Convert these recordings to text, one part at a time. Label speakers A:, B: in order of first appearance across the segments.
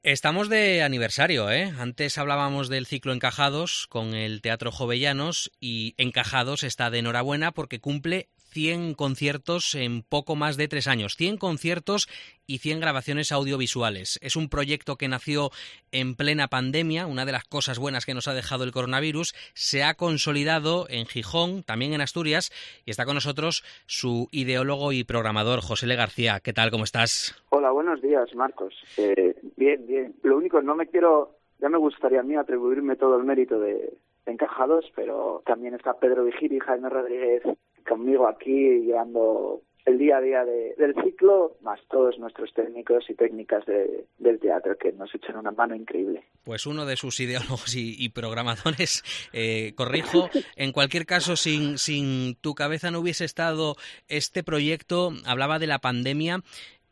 A: Estamos de aniversario, ¿eh? Antes hablábamos del ciclo Encajados con el Teatro Jovellanos y Encajados está de enhorabuena porque cumple 100 conciertos en poco más de 3 años. 100 conciertos y 100 grabaciones audiovisuales. Es un proyecto que nació en plena pandemia, una de las cosas buenas que nos ha dejado el coronavirus. Se ha consolidado en Gijón, también en Asturias, y está con nosotros su ideólogo y programador, José L. García. ¿Qué tal? ¿Cómo estás?
B: Hola, buenos días, Marcos. Bien. Lo único, ya me gustaría a mí atribuirme todo el mérito de Encajados, pero también está Pedro Vigil y Jaime Rodríguez conmigo aquí llevando el día a día del ciclo, más todos nuestros técnicos y técnicas del teatro que nos echan una mano increíble.
A: Pues uno de sus ideólogos y programadores, corrijo, en cualquier caso, sin tu cabeza no hubiese estado este proyecto. Hablaba de la pandemia,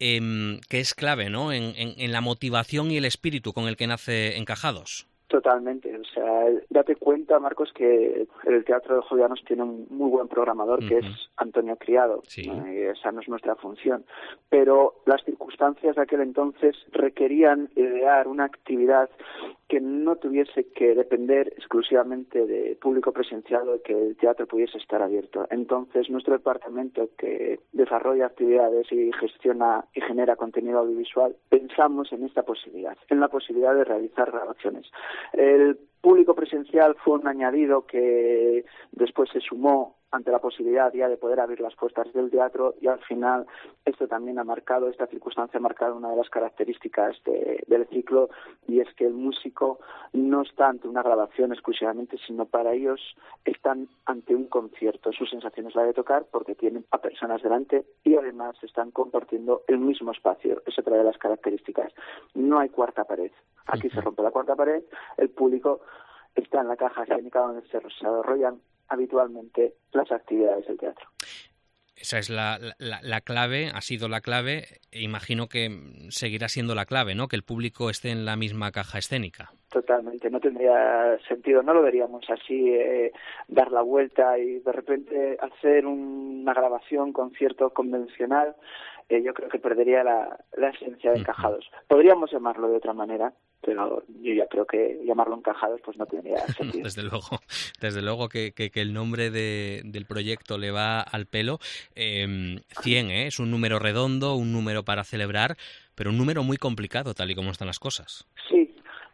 A: que es clave, ¿no?, en la motivación y el espíritu con el que nace Encajados.
B: Totalmente, o sea, date cuenta, Marcos, que el Teatro de Jovellanos tiene un muy buen programador que es Antonio Criado.
A: Sí.
B: Esa no es nuestra función, pero las circunstancias de aquel entonces requerían idear una actividad que no tuviese que depender exclusivamente de público presencial o de que el teatro pudiese estar abierto. Entonces, nuestro departamento, que desarrolla actividades y gestiona y genera contenido audiovisual, pensamos en esta posibilidad, en la posibilidad de realizar grabaciones. El público presencial fue un añadido que después se sumó ante la posibilidad ya de poder abrir las puertas del teatro, y al final esta circunstancia ha marcado una de las características del ciclo, y es que el músico no está ante una grabación exclusivamente, sino para ellos están ante un concierto. Su sensación es la de tocar porque tienen a personas delante y además están compartiendo el mismo espacio. Es otra de las características. No hay cuarta pared. Aquí se rompe la cuarta pared, el público está en la caja escénica donde se desarrollan habitualmente las actividades del teatro.
A: Esa es la clave, ha sido la clave, e imagino que seguirá siendo la clave, ¿no?, que el público esté en la misma caja escénica.
B: Totalmente, no tendría sentido, no lo veríamos así, dar la vuelta y de repente hacer una grabación, concierto convencional. Yo creo que perdería la esencia de Encajados. Podríamos llamarlo de otra manera, pero yo ya creo que llamarlo Encajados pues no tendría sentido.
A: Desde luego que el nombre del proyecto le va al pelo. 100, es un número redondo, un número para celebrar, pero un número muy complicado tal y como están las cosas.
B: Sí.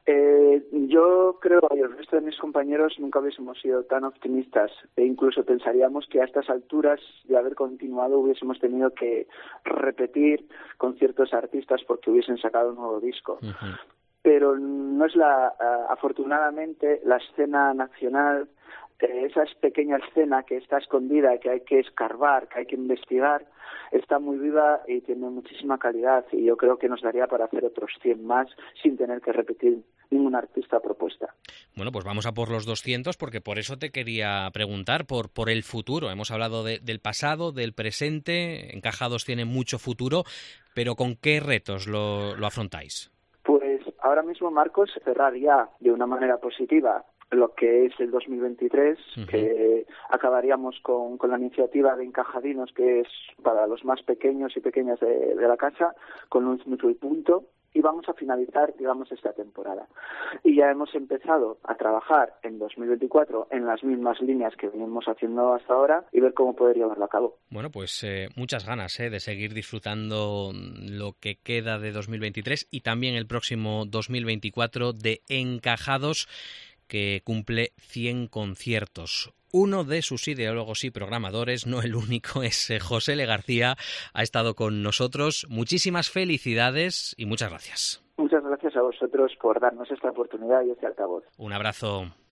B: Yo creo, y el resto de mis compañeros nunca hubiésemos sido tan optimistas, e incluso pensaríamos que a estas alturas de haber continuado hubiésemos tenido que repetir con ciertos artistas porque hubiesen sacado un nuevo disco. Pero no es afortunadamente la escena nacional, esa pequeña escena que está escondida, que hay que escarbar, que hay que investigar, está muy viva y tiene muchísima calidad, y yo creo que nos daría para hacer otros 100 más sin tener que repetir ningún artista propuesta.
A: Bueno, pues vamos a por los 200, porque por eso te quería preguntar por el futuro. Hemos hablado del pasado, del presente. Encajados tiene mucho futuro, pero ¿con qué retos lo afrontáis?
B: Pues ahora mismo, Marcos, cerrar ya de una manera positiva lo que es el 2023, que acabaríamos con la iniciativa de Encajadinos, que es para los más pequeños y pequeñas de la casa, con un minuto y punto, y vamos a finalizar, digamos, esta temporada. Y ya hemos empezado a trabajar en 2024 en las mismas líneas que venimos haciendo hasta ahora y ver cómo poder llevarlo a cabo.
A: Bueno, pues muchas ganas de seguir disfrutando lo que queda de 2023 y también el próximo 2024 de Encajados, que cumple 100 conciertos. Uno de sus ideólogos y programadores, no el único, es José L. García. Ha estado con nosotros. Muchísimas felicidades y muchas gracias.
B: Muchas gracias a vosotros por darnos esta oportunidad y este altavoz.
A: Un abrazo.